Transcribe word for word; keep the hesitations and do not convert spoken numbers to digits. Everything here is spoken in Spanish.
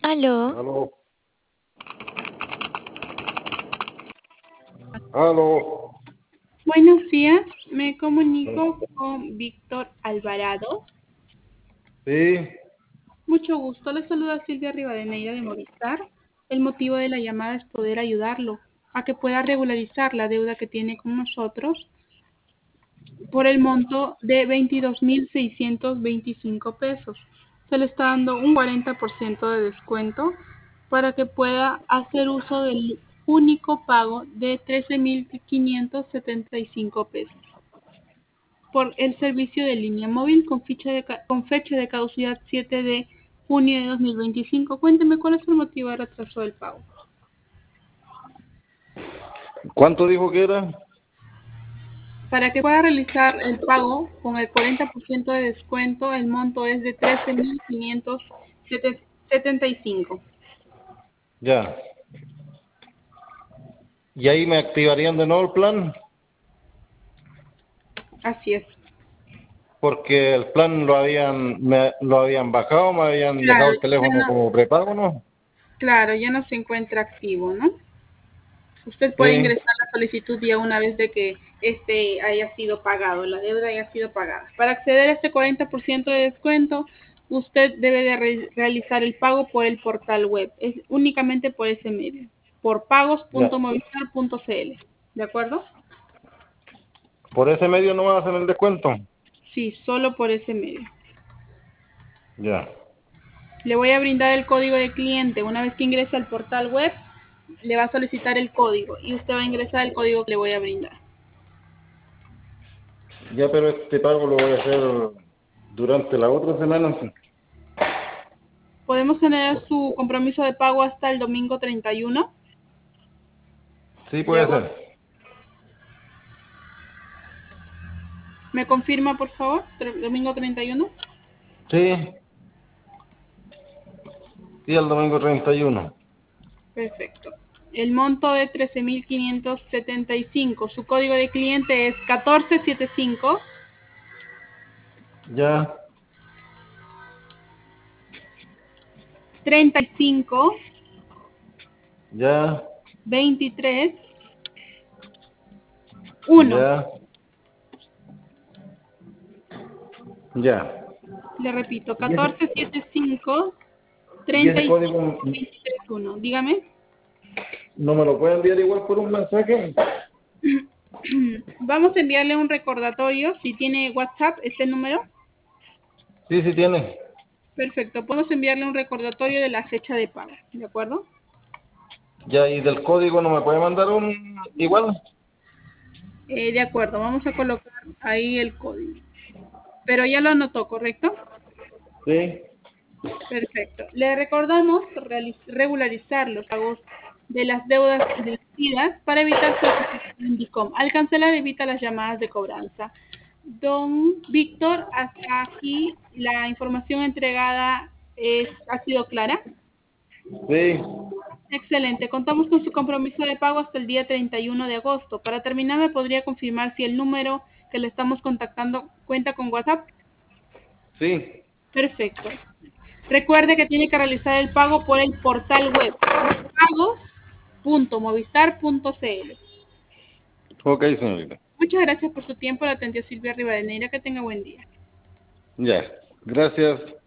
Aló, Aló, aló. Buenos días, me comunico con Víctor Alvarado. Sí, Mucho gusto, le saluda Silvia Rivadeneira de Movistar. El motivo de la llamada es poder ayudarlo a que pueda regularizar la deuda que tiene con nosotros por el monto de veintidós mil seiscientos veinticinco pesos. Se le está dando un cuarenta por ciento de descuento para que pueda hacer uso del único pago de trece mil quinientos setenta y cinco pesos por el servicio de línea móvil con fecha de, con fecha de caducidad siete de junio de dos mil veinticinco. Cuénteme cuál es el motivo de retraso del pago. ¿cuánto dijo que era? Para que pueda realizar el pago con el cuarenta por ciento de descuento, el monto es de trece mil quinientos setenta y cinco. Ya. ¿Y ahí me activarían de nuevo el plan? Así es. Porque el plan lo habían, me, lo habían bajado, me habían dejado Claro, el ya teléfono no, como prepago, ¿no? claro, ya no se encuentra activo, ¿no? Usted puede Sí, ingresar la solicitud ya una vez de que este haya sido pagado, la deuda haya sido pagada. Para acceder a este cuarenta por ciento de descuento, usted debe de re realizar el pago por el portal web, es únicamente por ese medio, por pagos ya. punto movistar punto c l. ¿De acuerdo? Por ese medio no van a hacer el descuento. Sí, solo por ese medio. Ya. Le voy a brindar el código de cliente. Una vez que ingrese al portal web, le va a solicitar el código y usted va a ingresar el código que le voy a brindar. Ya, pero este pago lo voy a hacer durante la otra semana. Sí, Podemos tener su compromiso de pago hasta el domingo treinta y uno sí de puede agosto. ser. ¿Me confirma, por favor? Tre- Domingo treinta y uno. Sí, sí, el domingo treinta y uno. Perfecto. El monto de trece mil quinientos setenta y cinco. Su código de cliente es catorce setenta y cinco Ya, treinta y cinco ya, veintitrés uno. ya, ya. Le repito, ¿Y ese, catorce setenta y cinco y treinta ese y código cinco veintitrés uno. Dígame. no me lo puede enviar igual por un mensaje? Vamos a enviarle un recordatorio. Si tiene WhatsApp, este número. Sí, sí tiene. Perfecto. Podemos enviarle un recordatorio de la fecha de pago. ¿De acuerdo? Ya, y del código no me puede mandar un igual. Eh, de acuerdo. Vamos a colocar ahí el código. Pero ya lo anotó, ¿correcto? Sí, Perfecto. Le recordamos reali- regularizar los pagos de las deudas vencidas para evitar solicitud de Indicom. Al cancelar evita las llamadas de cobranza. Don Víctor, hasta aquí la información entregada es, ha sido clara. sí. Excelente. Contamos con su compromiso de pago hasta el día treinta y uno de agosto. Para terminar, ¿me podría confirmar si el número que le estamos contactando cuenta con WhatsApp? Sí. Perfecto. Recuerde que tiene que realizar el pago por el portal web pagos punto movistar punto c l. Ok, señorita. Muchas gracias por su tiempo. La atendió Silvia Rivadeneira. Que tenga buen día. Ya. Gracias.